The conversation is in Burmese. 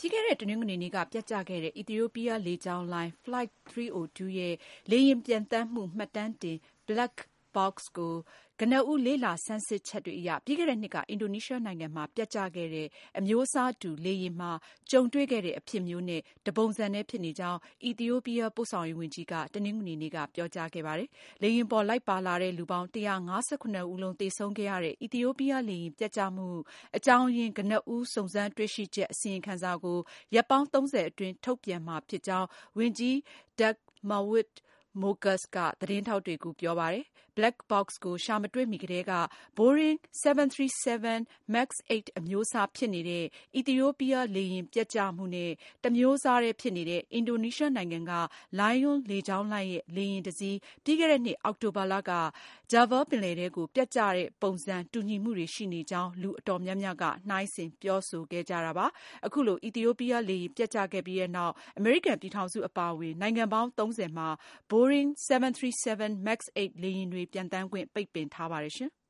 ပြီးခဲ့တဲ့တနင်္ဂနွေနေ့ကပျက်ကျခဲ့တဲ့ Ethiopia လေကြောင်းလိုင်း Flight 302 ရဲ့လေယာဉ်ပျံသန်းမှုမှတ်တမ်းတင် Black Box ကို ကနဦးလေ့လာဆန်းစစ်ချက်တွေအရ ပြီးခဲ့တဲ့နှစ်က အင်ဒိုနီးရှားနိုင်ငံမှာပျက်ကျခဲ့တဲ့အမျိုးအစားတူလေယာဉ်မှာကြုံတွေ့ခဲ့တဲ့အဖြစ်မျိုးနဲ့တပုံစံနဲ့ဖြစ်နေကြောင်း Ethiopia ပို့ဆောင်ရေးဝန်ကြီးကတနင်္ဂနွေနေ့ကပြောကြားခဲ့ပါတယ်။ လေယာဉ်ပေါ်လိုက်ပါလာတဲ့လူပေါင်း157ဦးလုံးသေဆုံးခဲ့ရတဲ့ Ethiopia လေယာဉ်ပျက်ကျမှုအကြောင်းရင်းကနဦးစုံစမ်းတွေ့ရှိချက်အစီရင်ခံစာကိုရက်ပေါင်း30အတွင်းထုတ်ပြန်မှာဖြစ်ကြောင်း ဝန်ကြီး Diatmawid Mokges ကသတင်းထောက်တွေကိုပြောပါတယ်။ Black Box ကိုရှာမတွေ့မီကတည်းက Boeing 737 MAX 8 အမျိုးအစားဖြစ်နေတဲ့ Ethiopia လေယာဉ်ပျက်ကျမှုနဲ့တမျိုးစားတည်းဖြစ်နေတဲ့ အင်ဒိုနီးရှားနိုင်ငံက Lion လေကြောင်းလိုင်းရဲ့လေယာဉ်တစီးပြီးခဲ့တဲ့နှစ်အောက်တိုဘာလက Java ပင်လယ်ထဲကိုပျက်ကျတဲ့ပုံစံတူညီမှုတွေရှိနေကြောင်းလူအတော်များများကနှိုင်းယှဉ်ပြောဆိုခဲ့ကြတာပါ။ အခုလို Ethiopia လေယာဉ်ပျက်ကျခဲ့ပြီးနောက် အမေရိကန်ပြည်ထောင်စုအပါအဝင်နိုင်ငံပေါင်း30မှာ Boeing 737 MAX 8 လေယာဉ်တွေပျံသန်းခွင့်ပိတ်ပင်ထားပါတယ်ရှင်။